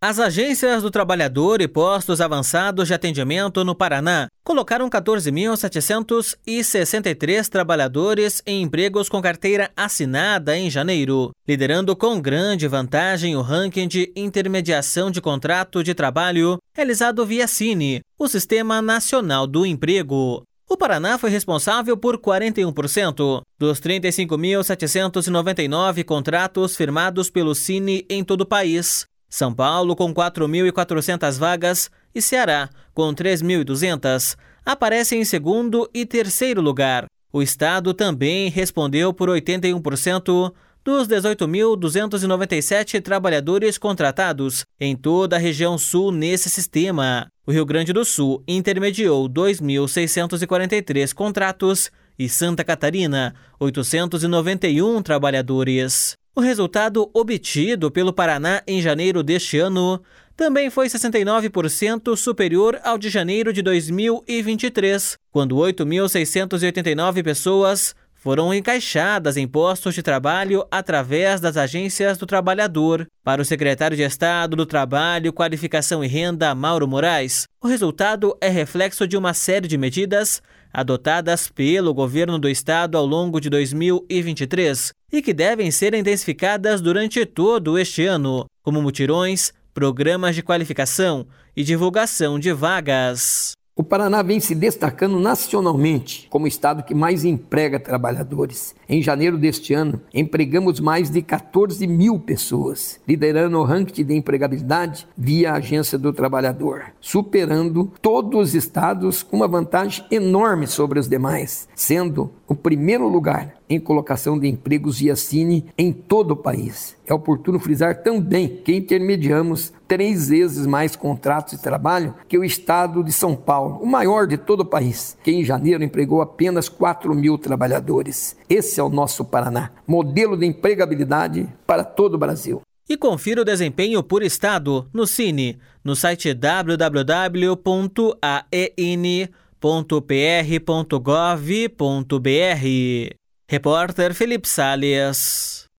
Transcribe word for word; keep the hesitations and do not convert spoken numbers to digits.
As agências do trabalhador e postos avançados de atendimento no Paraná colocaram quatorze mil setecentos e sessenta e três trabalhadores em empregos com carteira assinada em janeiro, liderando com grande vantagem o ranking de intermediação de contrato de trabalho realizado via Cine, o Sistema Nacional do Emprego. O Paraná foi responsável por quarenta e um por cento dos trinta e cinco mil setecentos e noventa e nove contratos firmados pelo Cine em todo o país. São Paulo, com quatro mil e quatrocentas vagas, e Ceará, com três mil e duzentas, aparecem em segundo e terceiro lugar. O estado também respondeu por oitenta e um por cento dos dezoito mil duzentos e noventa e sete trabalhadores contratados em toda a região sul nesse sistema. O Rio Grande do Sul intermediou dois mil seiscentos e quarenta e três contratos e Santa Catarina, oitocentos e noventa e um trabalhadores. O resultado obtido pelo Paraná em janeiro deste ano também foi sessenta e nove por cento superior ao de janeiro de dois mil e vinte e três, quando oito mil seiscentos e oitenta e nove pessoas foram encaixadas em postos de trabalho através das agências do trabalhador. Para o secretário de Estado do Trabalho, Qualificação e Renda, Mauro Moraes, o resultado é reflexo de uma série de medidas adotadas pelo governo do estado ao longo de dois mil e vinte e três e que devem ser intensificadas durante todo este ano, como mutirões, programas de qualificação e divulgação de vagas. O Paraná vem se destacando nacionalmente como o estado que mais emprega trabalhadores. Em janeiro deste ano, empregamos mais de quatorze mil pessoas, liderando o ranking de empregabilidade via Agência do Trabalhador, superando todos os estados com uma vantagem enorme sobre os demais, sendo o primeiro lugar em colocação de empregos via Cine em todo o país. É oportuno frisar também que intermediamos três vezes mais contratos de trabalho que o estado de São Paulo, o maior de todo o país, que em janeiro empregou apenas quatro mil trabalhadores. Esse é o nosso Paraná, modelo de empregabilidade para todo o Brasil. E confira o desempenho por estado no Cine, no site w w w ponto a e n ponto p r ponto gov ponto b r. Repórter Felipe Salles.